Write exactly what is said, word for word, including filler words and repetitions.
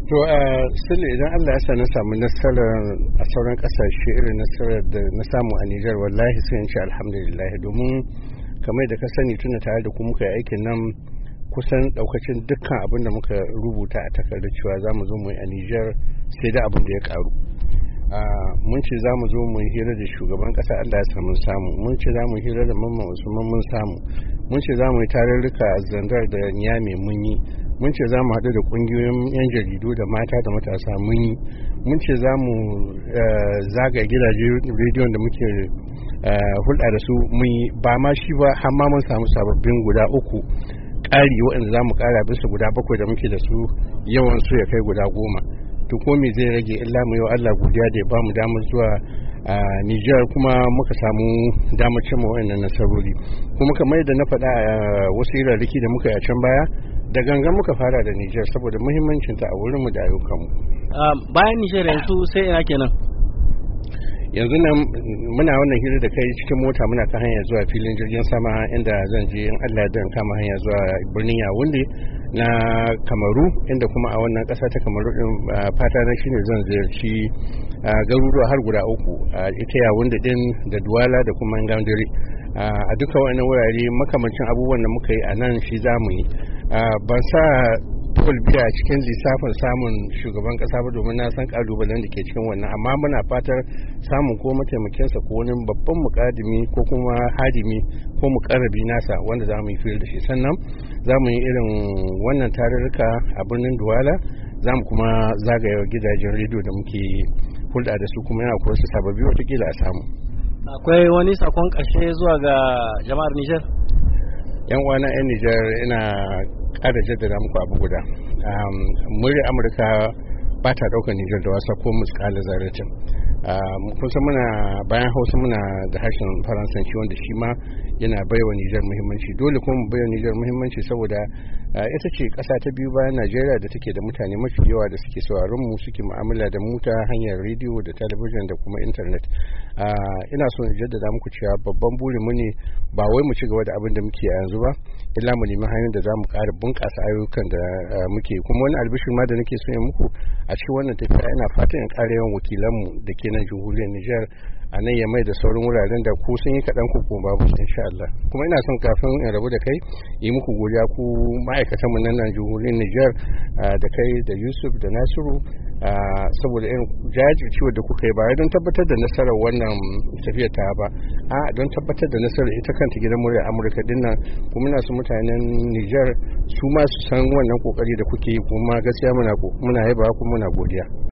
To a sule idan Allah ya sa na samu nasarar a sauran kasashe irin nasarar da na samu a Nijar wallahi sai in ce alhamdulillah domin kamar da ka sani tuna tare da ku muka yi aikin nan kusan daukacin dukkan abin da muka rubuta a takardar cewa za mu zo mu yi a Nijar sai da abin da ya karu. mun ce za mu zo mu hira da shugaban kasa Allah ya samu samu, mun ce za mu hira da mamman Usman mun samu, mun ce za mu yi tarurruka a Zandar da Niamey mun yi, mun ce za mu haɗu da ƙungiyoyin 'yan jaridu da mata da matasa mun yi, mun ce za mu zaga gidaje rediyon da muke hulɗa da su mun yi, ba ma shi ba har ma mun samu sababbin guda uku ƙari waɗanda za mu ƙara bisa guda bakwai da muke da su yawan su ya kai guda goma. To ko me zai rage illa mu yau Allah godiya da ya bamu damar zuwa a Niger kuma muka samu damar cimma wayannan nasarori. Kuma kamar yadda na faɗa a wasu hirarraki da muka yi a can baya, da gangan muka fara da Niger saboda muhimmancin ta a wurin mu da ayyukan mu. Bayan Niger yanzu sai ina kenan. Yanzu nan muna wannan hira da kai cikin mota muna kan hanya zuwa filin jirgin sama inda zan je in Allah dan kama hanya zuwa birnin Yaounde na Kamaru, inda kuma a wannan ƙasa ta Kamaru din fata na shine zan ziyarci garuruwa har guda uku, ita Yaounde din da Douala da kuma Ngaoundéré. A duka wannan wurare makamancin abubuwan da muka yi a nan shi zamu yi. Ban sa Paul Biya cikin lissafin samun shugaban kasa ba domin na san kalubalen da ke cikin wannan, amma muna fatar samun ko mataimakinsa ko wani babban mukadimi ko kuma hadimi ko mukarrabi nasa wanda za mu yi fil da shi. Sannan za mu yi irin wannan tarurruka a birnin Douala, za mu kuma zagaya gidajen rediyo da muke hulɗa da su, kuma yana kuwa su sababbi watakila a samu. Akwai wani sakon ƙarshe zuwa ga jama'ar Nijar? Yan uwana 'yan Nijar, ina ƙara jaddada muku abu guda. Murya Amurka ba ta ɗaukar Nijar da wasa ko muskala zaratin. kun san muna bayan Hausa muna da harshen Faransanci wanda shi ma yana baiwa Nijar muhimmanci. Dole kuma mu baiwa Nijar muhimmanci saboda ita ce ƙasa ta biyu bayan Najeriya da take da mutane mafi yawa da suke sauraron mu, suke mu'amala da mu ta hanyar rediyo da talabijin da kuma intanet. Ina so in jaddada muku cewa babban burin mu ne ba wai mu ci gaba da abin da muke yanzu ba, illa mu nemi hanyoyin da za mu ƙara bunƙasa ayyukan da muke. Kuma wani albishir ma da nake so in muku a cikin wannan tafiya, ina fatan in ƙara yawan wakilanmu da ke nan jamhuriyar Nijar a nan ya mai da sauran wuraren da ku sun yi kaɗan ku kuma babu insha Allah. Kuma ina son kafin in rabu da kai yi muku godiya ku ma'aikatan mu nan jamhuriyar Nijar da kai da Yusuf da Nasiru saboda irin jajircewa da kuka yi ba don tabbatar da nasarar wannan tafiyar ta ba, a don tabbatar da nasarar ita kanta gidan murya Amurka din nan. Kuma ina so mutanen Nijar su ma su san wannan kokari da kuke yi, kuma gaskiya muna muna yaba kuma muna godiya.